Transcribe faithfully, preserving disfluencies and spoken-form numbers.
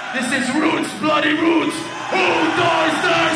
This is Roots, Bloody Roots. Who dies there?